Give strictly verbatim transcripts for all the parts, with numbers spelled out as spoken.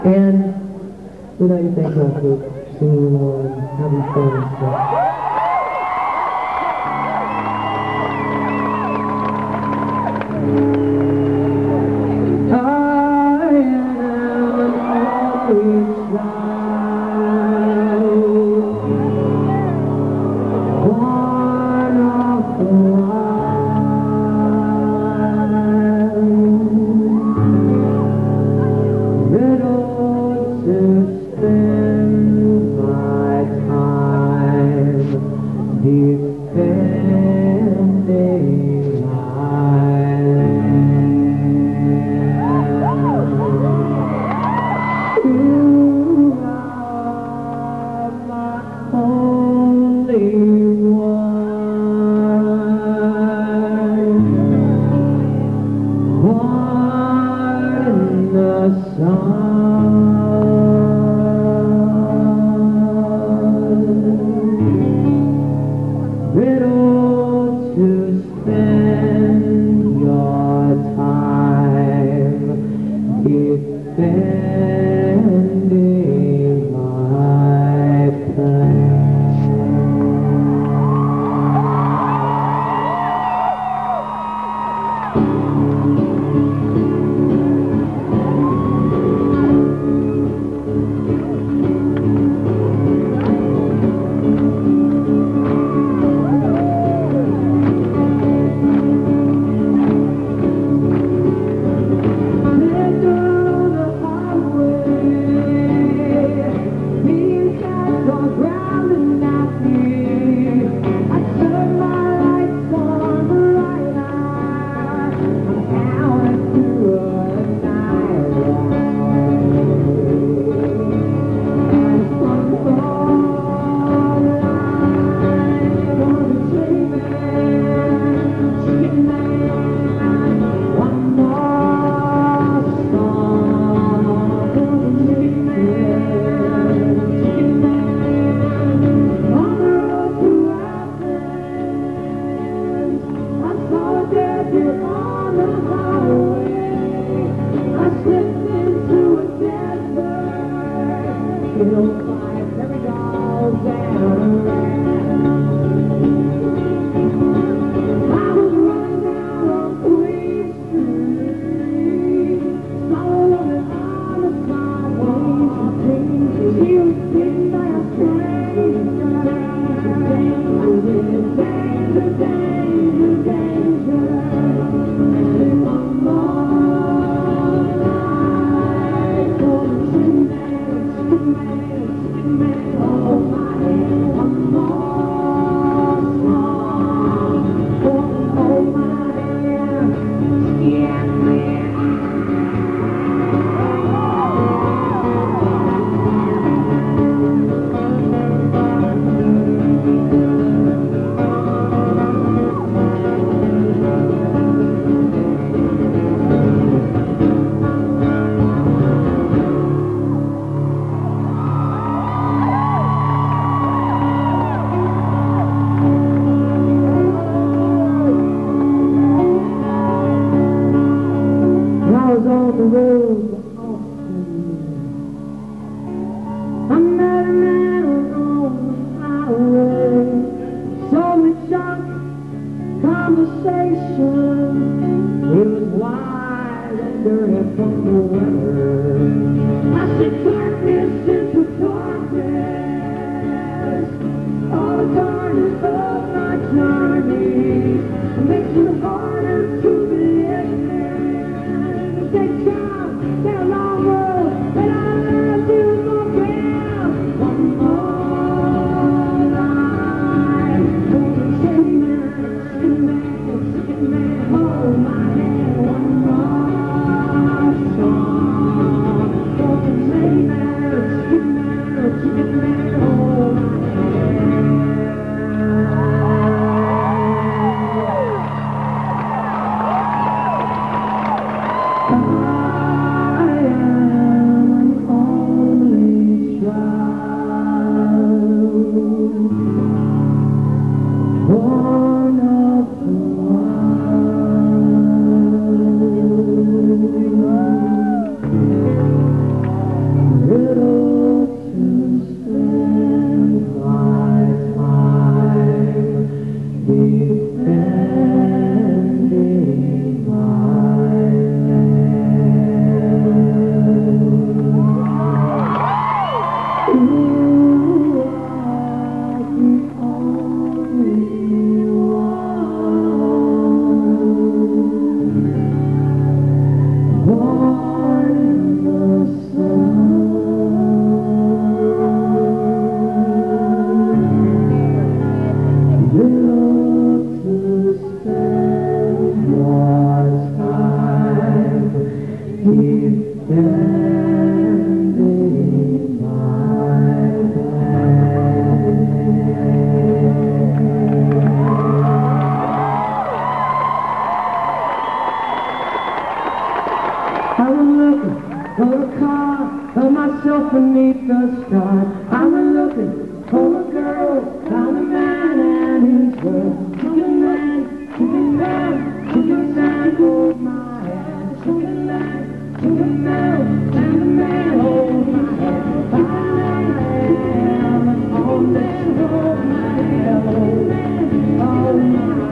And we'd like to thank y'all for singing along and having fun and stuff. I am always child, born of the wild, riddled to spend my time defending my land. You are my only one, one in the sun. Riddle to spend your time defending my plan. On the road I met a man on the highway, so we talked conversation. He was wide and dirty from the weather. I said darkness into darkness, all the darkness of my journey makes it harder to believe. Take time, take a long road, but I love you more than one more life. Oh, shake man, shake man, shake man, hold my hand one more song. myself beneath the stars. I'm a looking for a girl, found a man and his world. Chicken man, chicken man, chicken man, hold my hand. Chicken man, chicken man, and the man hold my hand. I am on this road, my hand, hold my hand, hold my hand.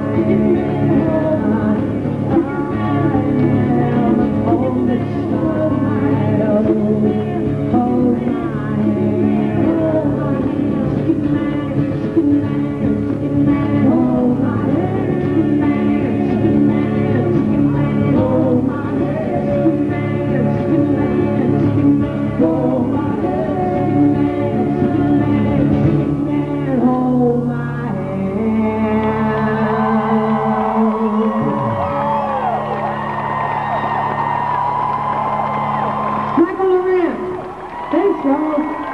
Michael Lorenz. Thanks, y'all.